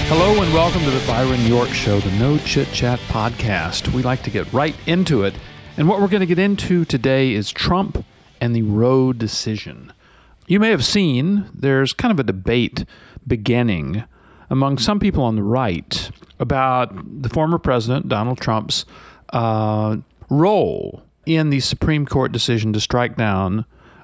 Hello and welcome to the Byron York Show, the No Chit Chat podcast. We like to get right into it. And what we're going to get into today is Trump and the Roe decision. You may have seen there's kind of a debate beginning among some people on the right about the former president, Donald Trump's role in the Supreme Court decision to strike down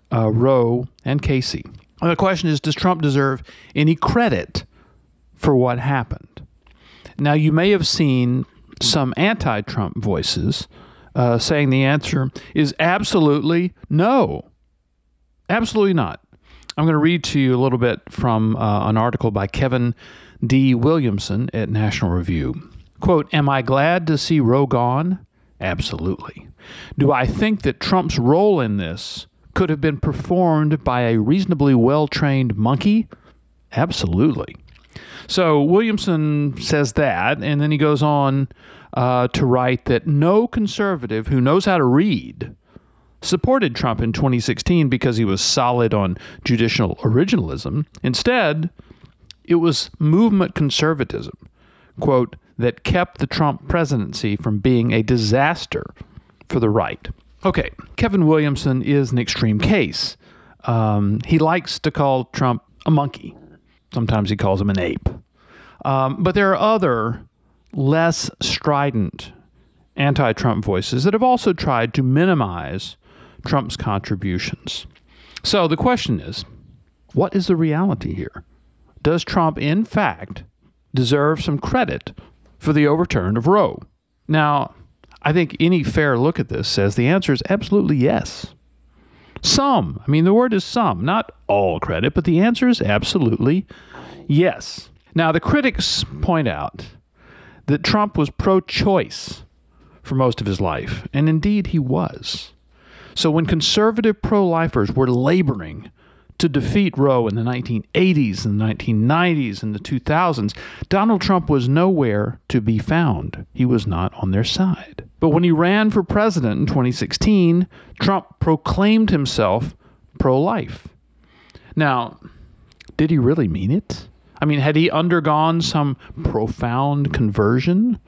Roe and Casey. And the question is, does Trump deserve any credit for what happened? Now, you may have seen some anti-Trump voices saying the answer is absolutely no. Absolutely not. I'm going to read to you a little bit from an article by Kevin D. Williamson at National Review. Quote, "Am I glad to see Roe gone? Absolutely. Do I think that Trump's role in this could have been performed by a reasonably well-trained monkey? Absolutely." So Williamson says that, and then he goes on to write that no conservative who knows how to read supported Trump in 2016 because he was solid on judicial originalism. Instead, it was movement conservatism, quote, that kept the Trump presidency from being a disaster for the right. Okay, Kevin Williamson is an extreme case. He likes to call Trump a monkey. Sometimes he calls him an ape. But there are other less strident anti-Trump voices that have also tried to minimize Trump's contributions. So the question is, what is the reality here? Does Trump, in fact, deserve some credit for the overturn of Roe? Now, I think any fair look at this says the answer is absolutely yes. Some. I mean, the word is some, not all credit, but the answer is absolutely yes. Now, the critics point out that Trump was pro-choice for most of his life, and indeed he was. So when conservative pro-lifers were laboring to defeat Roe in the 1980s and the 1990s and the 2000s, Donald Trump was nowhere to be found. He was not on their side. But when he ran for president in 2016, Trump proclaimed himself pro-life. Now, did he really mean it? I mean, had he undergone some profound conversion?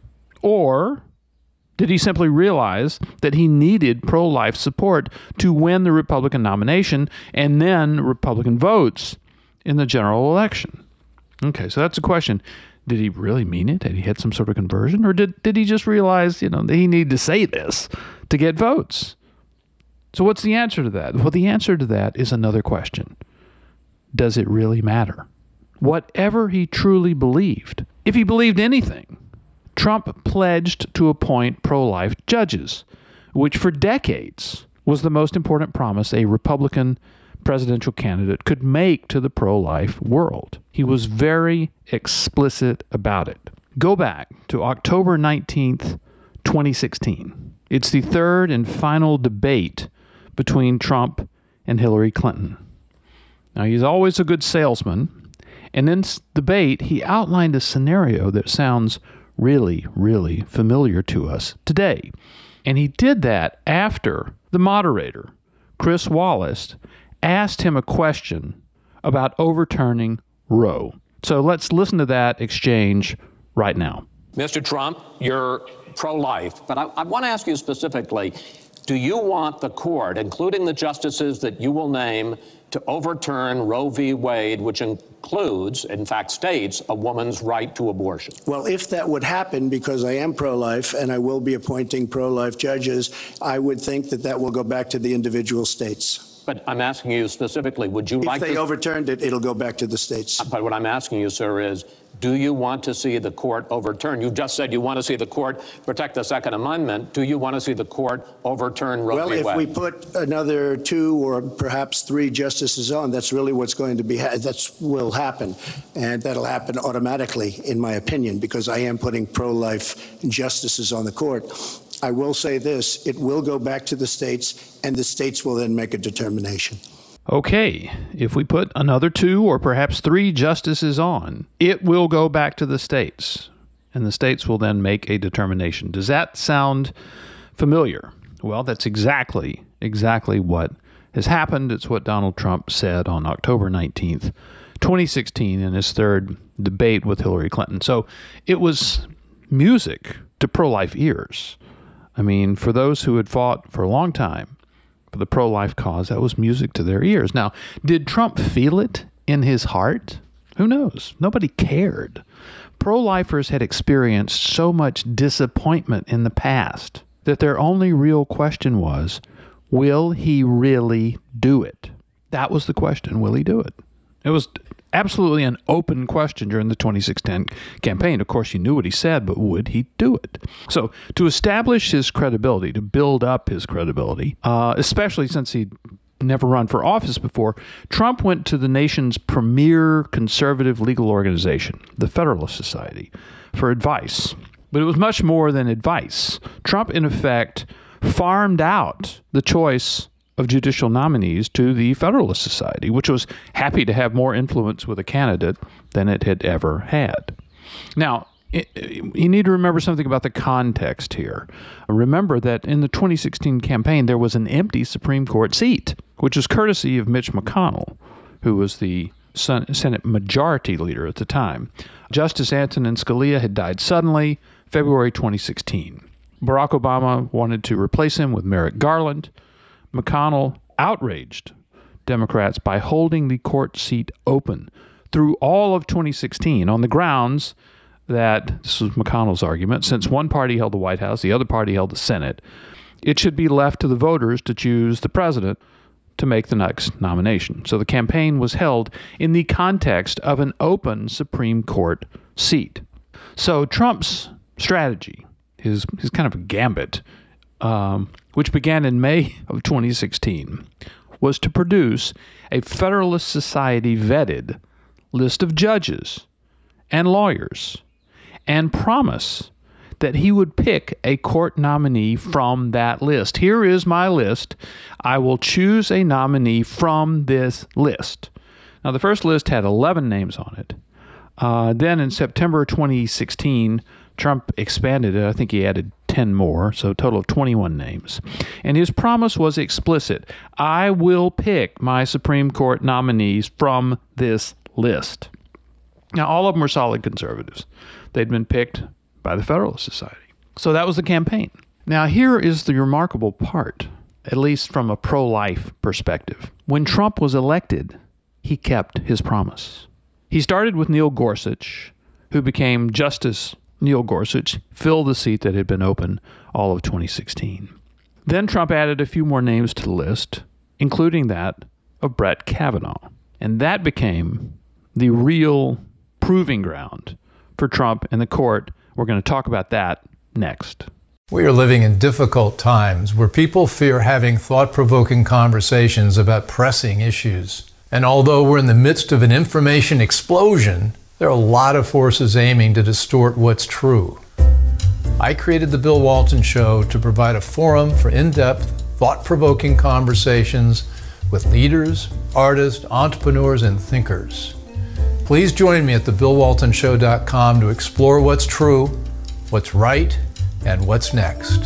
Or did he simply realize that he needed pro-life support to win the Republican nomination and then Republican votes in the general election? Okay, so that's the question. Did he really mean it? Had he had some sort of conversion? Or did he just realize, that he needed to say this to get votes? So what's the answer to that? Well, the answer to that is another question. Does it really matter? Whatever he truly believed, if he believed anything, Trump pledged to appoint pro-life judges, which for decades was the most important promise a Republican presidential candidate could make to the pro-life world. He was very explicit about it. Go back to October 19th, 2016. It's the third and final debate between Trump and Hillary Clinton. Now, he's always a good salesman. And in this debate, he outlined a scenario that sounds really, really familiar to us today. And he did that after the moderator, Chris Wallace, asked him a question about overturning Roe. So let's listen to that exchange right now. Mr. Trump, you're pro-life, but I want to ask you specifically, do you want the court, including the justices that you will name, to overturn Roe v. Wade, which includes, in fact, states a woman's right to abortion? Well, if that would happen, because I am pro-life and I will be appointing pro-life judges, I would think that will go back to the individual states. But I'm asking you specifically, would you like to... If they overturned it, it'll go back to the states. But what I'm asking you, sir, is do you want to see the court overturn? You just said you want to see the court protect the Second Amendment. Do you want to see the court overturn Roe v. Wade? Well, if we put another 2 or perhaps 3 justices on, that's really what's going to be, that will happen. And that'll happen automatically, in my opinion, because I am putting pro-life justices on the court. I will say this, it will go back to the states, and the states will then make a determination. Okay, if we put another 2 or perhaps 3 justices on, it will go back to the states, and the states will then make a determination. Does that sound familiar? Well, that's exactly what has happened. It's what Donald Trump said on October 19th, 2016 in his third debate with Hillary Clinton. So it was music to pro-life ears. I mean, for those who had fought for a long time for the pro-life cause, that was music to their ears. Now, did Trump feel it in his heart? Who knows? Nobody cared. Pro-lifers had experienced so much disappointment in the past that their only real question was, will he really do it? That was the question. Will he do it? It was absolutely an open question during the 2016 campaign. Of course, you knew what he said, but would he do it? So to establish his credibility, to build up his credibility, especially since he'd never run for office before, Trump went to the nation's premier conservative legal organization, the Federalist Society, for advice. But it was much more than advice. Trump, in effect, farmed out the choice of judicial nominees to the Federalist Society, which was happy to have more influence with a candidate than it had ever had. Now, you need to remember something about the context here. Remember that in the 2016 campaign, there was an empty Supreme Court seat, which was courtesy of Mitch McConnell, who was the Senate Majority Leader at the time. Justice Antonin Scalia had died suddenly, February 2016. Barack Obama wanted to replace him with Merrick Garland. McConnell outraged Democrats by holding the court seat open through all of 2016 on the grounds that, this was McConnell's argument, since one party held the White House, the other party held the Senate, it should be left to the voters to choose the president to make the next nomination. So the campaign was held in the context of an open Supreme Court seat. So Trump's strategy, his kind of a gambit, which began in May of 2016, was to produce a Federalist Society vetted list of judges and lawyers and promise that he would pick a court nominee from that list. Here is my list. I will choose a nominee from this list. Now, the first list had 11 names on it. Then in September 2016, Trump expanded it. I think he added 10 more, so a total of 21 names. And his promise was explicit. I will pick my Supreme Court nominees from this list. Now, all of them were solid conservatives. They'd been picked by the Federalist Society. So that was the campaign. Now, here is the remarkable part, at least from a pro-life perspective. When Trump was elected, he kept his promise. He started with Neil Gorsuch, who became Justice Neil Gorsuch, filled the seat that had been open all of 2016. Then Trump added a few more names to the list, including that of Brett Kavanaugh. And that became the real proving ground for Trump and the court. We're going to talk about that next. We are living in difficult times where people fear having thought-provoking conversations about pressing issues. And although we're in the midst of an information explosion, there are a lot of forces aiming to distort what's true. I created The Bill Walton Show to provide a forum for in-depth, thought-provoking conversations with leaders, artists, entrepreneurs, and thinkers. Please join me at thebillwaltonshow.com to explore what's true, what's right, and what's next.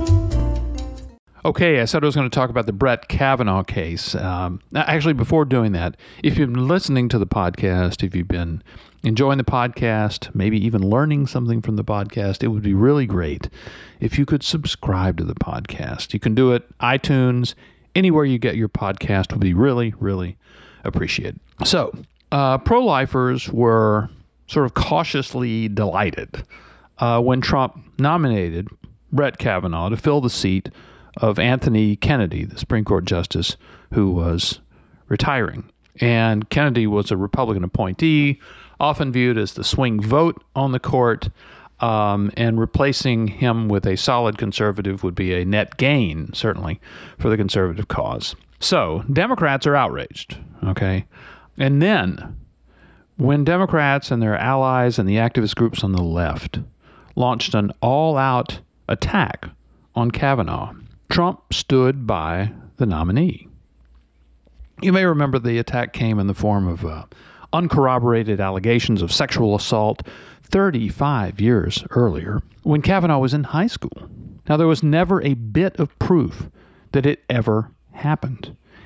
Okay, I said I was going to talk about the Brett Kavanaugh case. Actually, before doing that, if you've been listening to the podcast, if you've been enjoying the podcast, maybe even learning something from the podcast, it would be really great if you could subscribe to the podcast. You can do it iTunes, anywhere you get your podcast would be really, really appreciated. So, pro-lifers were sort of cautiously delighted when Trump nominated Brett Kavanaugh to fill the seat of Anthony Kennedy, the Supreme Court Justice, who was retiring. And Kennedy was a Republican appointee, often viewed as the swing vote on the court, and replacing him with a solid conservative would be a net gain, certainly, for the conservative cause. So, Democrats are outraged, okay? And then, when Democrats and their allies and the activist groups on the left launched an all-out attack on Kavanaugh, Trump stood by the nominee. You may remember the attack came in the form of uncorroborated allegations of sexual assault 35 years earlier when Kavanaugh was in high school. Now, there was never a bit of proof that it ever happened.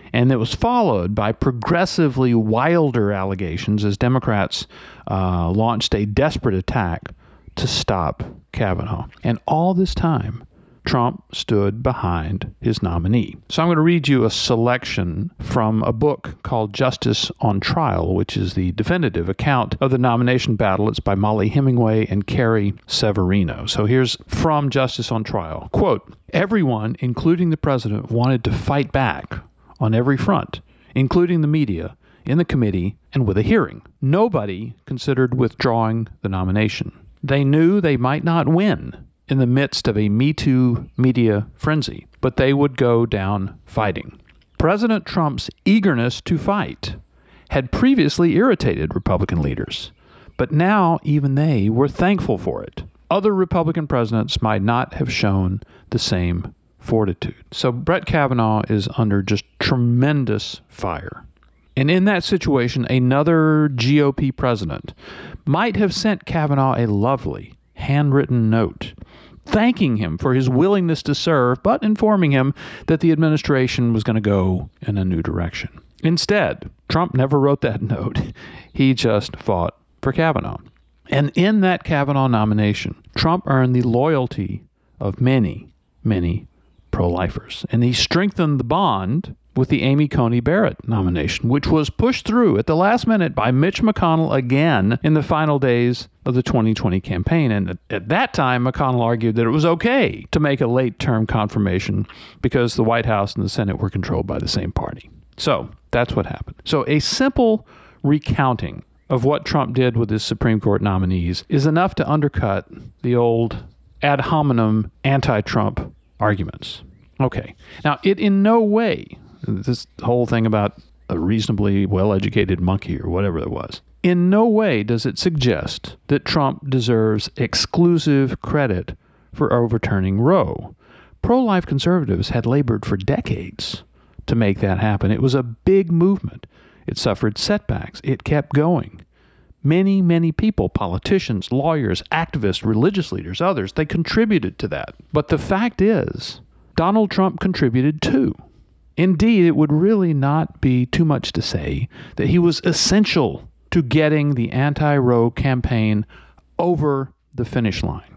And it was followed by progressively wilder allegations as Democrats launched a desperate attack to stop Kavanaugh. And all this time, Trump stood behind his nominee. So I'm going to read you a selection from a book called Justice on Trial, which is the definitive account of the nomination battle. It's by Molly Hemingway and Carrie Severino. So here's from Justice on Trial. Quote, "Everyone, including the president, wanted to fight back on every front, including the media, in the committee, and with a hearing. Nobody considered withdrawing the nomination. They knew they might not win in the midst of a Me Too media frenzy, but they would go down fighting. President Trump's eagerness to fight had previously irritated Republican leaders, but now even they were thankful for it. Other Republican presidents might not have shown the same fortitude." So Brett Kavanaugh is under just tremendous fire. And in that situation, another GOP president might have sent Kavanaugh a lovely, handwritten note thanking him for his willingness to serve, but informing him that the administration was going to go in a new direction. Instead, Trump never wrote that note. He just fought for Kavanaugh. And in that Kavanaugh nomination, Trump earned the loyalty of many, many pro-lifers. And he strengthened the bond with the Amy Coney Barrett nomination, which was pushed through at the last minute by Mitch McConnell again in the final days of the 2020 campaign. And at that time, McConnell argued that it was okay to make a late-term confirmation because the White House and the Senate were controlled by the same party. So that's what happened. So a simple recounting of what Trump did with his Supreme Court nominees is enough to undercut the old ad hominem anti-Trump arguments. Okay. Now, it in no way, this whole thing about a reasonably well-educated monkey or whatever it was, in no way does it suggest that Trump deserves exclusive credit for overturning Roe. Pro-life conservatives had labored for decades to make that happen. It was a big movement. It suffered setbacks. It kept going. Many, many people, politicians, lawyers, activists, religious leaders, others, they contributed to that. But the fact is, Donald Trump contributed too. Indeed, it would really not be too much to say that he was essential to getting the anti-Roe campaign over the finish line.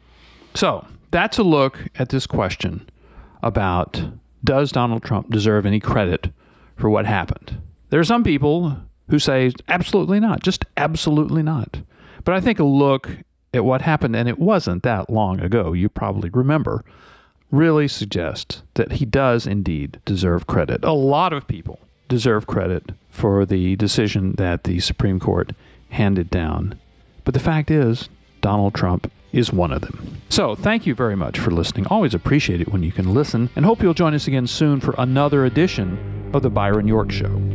So that's a look at this question about, does Donald Trump deserve any credit for what happened? There are some people who say absolutely not, just absolutely not. But I think a look at what happened, and it wasn't that long ago, you probably remember, really suggests that he does indeed deserve credit. A lot of people deserve credit for the decision that the Supreme Court handed down. But the fact is, Donald Trump is one of them. So thank you very much for listening. Always appreciate it when you can listen, and hope you'll join us again soon for another edition of The Byron York Show.